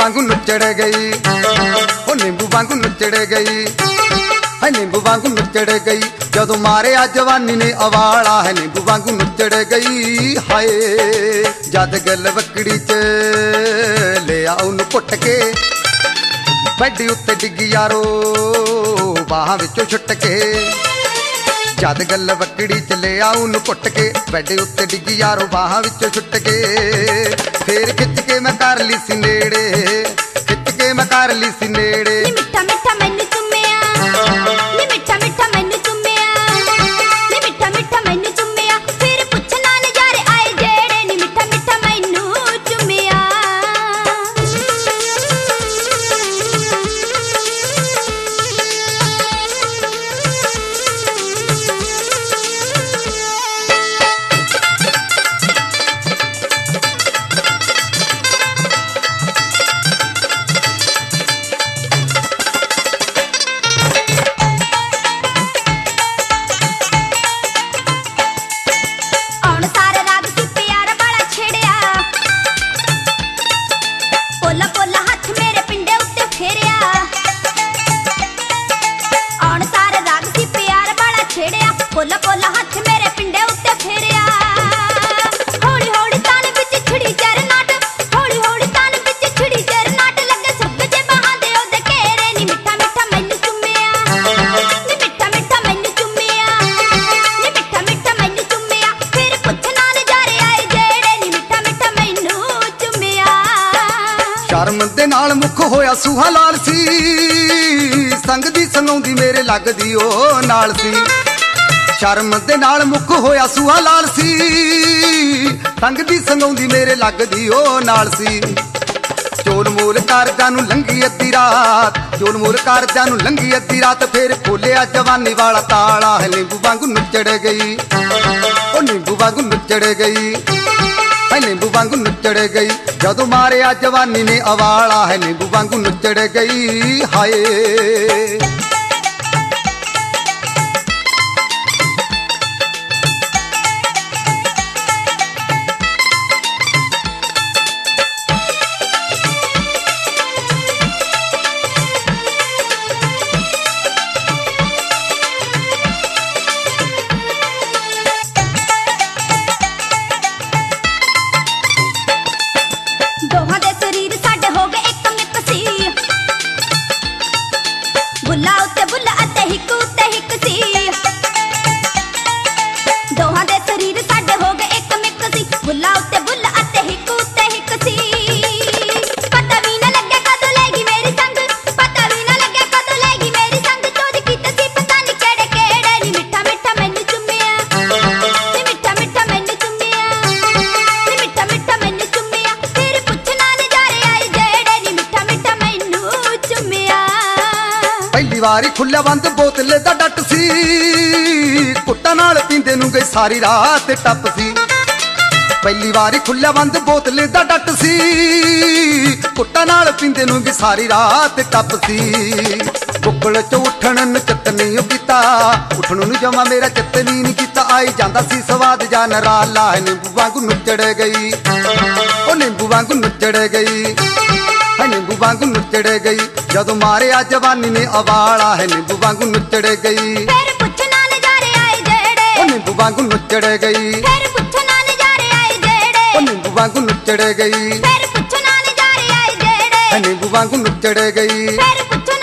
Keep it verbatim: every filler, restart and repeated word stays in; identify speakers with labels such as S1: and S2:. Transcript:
S1: वांगू नुचड़ गई, ओ नींबू वांगू नुचड़ गई, है नींबू वांगू नुचड़ गई। जदों मारे आ जवानी ने अवाला है नींबू वांगू नुचड़ गई। हाय जद गल वकड़ी च ले आ उन्नू पुट के बैडी उत्ते डिग्गी यारो बाहां विचों छुट के। जद गल वकड़ी च ले आ उन्नू पुट के बैडी उत्ते डिग्गी यारो बाहां विचों छुट के। फिर खिच के मैं कर ली सी नेड़े, खिच के मैं कर ली सी नेड़े।
S2: नी मिठा मिठा मैनू चुम्मिया, नी मिठा मिठा मैनू चुम्मिया, नी मिठा मिठा मैनू चुम्मिया। फिर पुछना नजारे आए जेड़े नी मिठा मिठा मैनू चुम्मिया। पोला पोला हाथ मेरे पिंडे उत्ते फेरिया। हौली हौली तान विच छिड़ी चरनाट, हौली हौली तान विच छिड़ी चरनाट। लगे सुख जे बाहां दे ओदे घेरे नी मिठा मिठा मैनू चुम्मिया, नी मिठा मिठा मैनू चुम्मिया, नी मिठा मिठा मैनू चुम्मिया। फिर पुछना नजारे आए जेड़े नी मिठा मिठा मैनू चुम्मिया।
S1: शर्म दे नाल मुख होया सूहा लाल सी, संग दी संगौंदी मेरे लगदी ओ नाल सी। शर्म दे नाल मुख होया सूहा लाल सी, संग दी संगौंदी मेरे लगदी ओ नाल सी। चोल मोल कारजां नूं लंघी अद्धी रात, चोल मोल कारजां नूं लंघी अद्धी रात। फिर खोलिया जवानी वाला ताला है नींबू वांगू नुचड़ गई, ओ नींबू वांगू नुचड़ गई, है नींबू वांगू नुचड़ गई। जदों मारे आ जवानी ने अवाला है नींबू वांगू नुचड़ गई। हाय
S2: दोहां दे शरीर साडे हो गए एक मिक सी, बुल्ला उत्ते बुल्ला अते हिक उत्ते हिक सी। दोहां दे शरीर साडे हो गए एक मिक सी, बुल्ला उत्ते बुल्ला अते हिक उत्ते हिक सी। पता भी ना लगे कदों लेगी मेरी संग, पता भी ना लगे कदों लेगी मेरी संग। चोरी कीते सी पता नहीं केड़े केड़े नी मिठा मिठा मैनू चुम्मिया, नी मिठा मिठा मैनू चुम्मिया, नी मिठा मिठा मैनू चुम्मिया। फिर पुछना नजारे आए जेड़े नी मिठा मिठा मैनू चुम्मिया।
S1: पहली वारी खुल्ला बंद बोतल दा डट सी, कुट्टा नाल पींदे नूं गई सारी रात टप सी। पहली वारी खुल्ला बंद बोतल दा डट सी, कुट्टा नाल पींदे नूं गई सारी रात टप सी। बुक्कल च उठण नचत नहीं कीता, उठण नूं जमा मेरा चित नहीं कीता। आई जांदा सी स्वाद जा नराला है नींबू वांगू नुचड़ गई, ओ नींबू वांगू नुचड़ गई, है नींबू वांगू नुचड़ गई। जदों मारे आ जवानी ने अवाला है नींबू वांगू नुचड़ गई।
S2: फिर पुछना नजारे आए जेड़े
S1: ओ नींबू वांगू नुचड़ गई,
S2: फिर पुछना नजारे आए जेड़े
S1: ओ नींबू वांगू नुचड़ गई,
S2: फिर पुछना नजारे आए जेड़े
S1: है नींबू वांगू नुचड़ गई।
S2: फिर पुछना